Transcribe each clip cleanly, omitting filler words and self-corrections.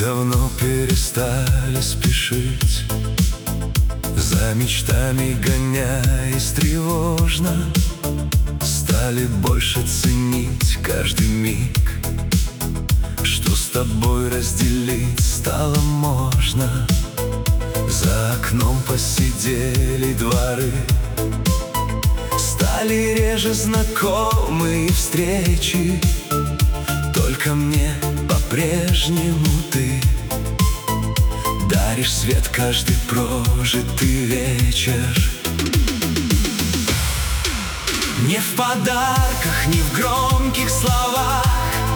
давно перестали спешить, за мечтами гоняясь тревожно. Стали больше ценить каждый миг, что с тобой разделить стало можно. За окном посидели дворы, стали реже знакомые встречи. Только мне по-прежнему ты даришь свет каждый прожитый вечер. Не в подарках, не в громких словах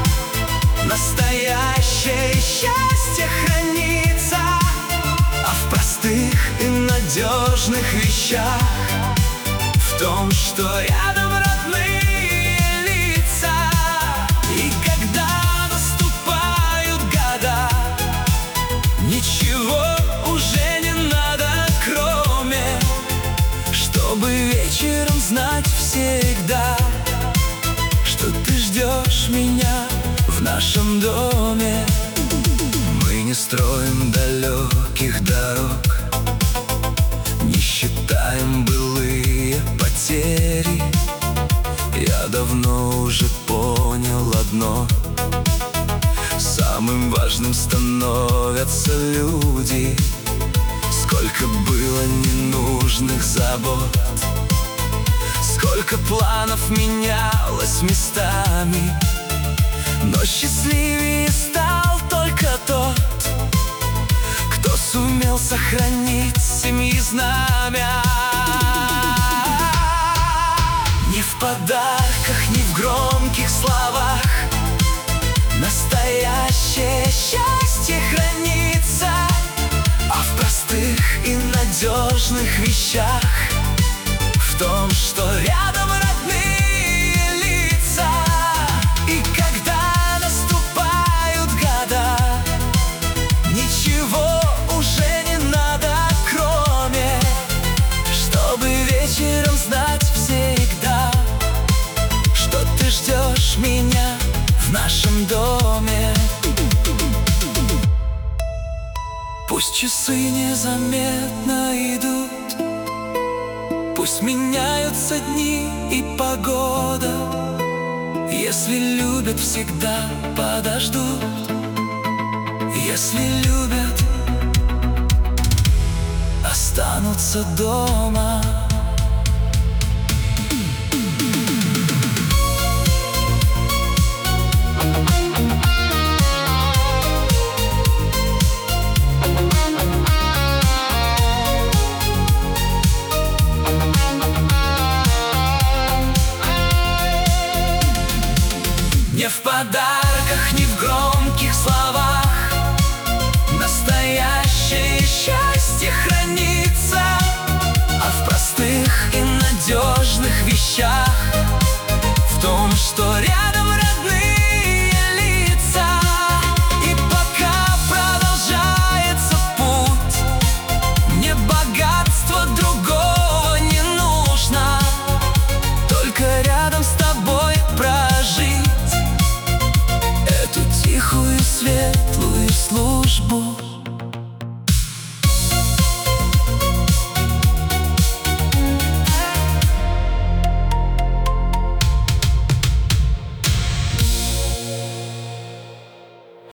настоящее счастье хранится, а в простых и надежных вещах, в том, что рядом родные лица. И когда наступают года, ничего уже не надо, кроме чтобы вечером знать всегда, что ты ждешь меня в нашем доме. Мы не строим далеких дорог, не считаем былые потери. Я давно уже понял одно: самым важным становятся люди. Сколько было ненужных забот, сколько планов менялось местами, но счастливее стал только тот, кто сумел сохранить семьи знамя. Не в подарках, не в громких словах настоящее счастье хранится, а в простых и надежных вещах, в том, что рядом родные лица. И когда наступают года, ничего уже не надо, кроме чтобы вечером знать всегда, что ты ждешь меня в нашем доме. Пусть часы незаметно идут, пусть меняются дни и погода, если любят, всегда подождут. Если любят, останутся дома. Не в подарках, не в громких словах настоящее счастье хранится, а в простых и надежных вещах, в том, что рядом родные лица. И пока продолжается путь, мне богатства другого не нужно, только рядом с тобой прожить эту тихую, светлую службу.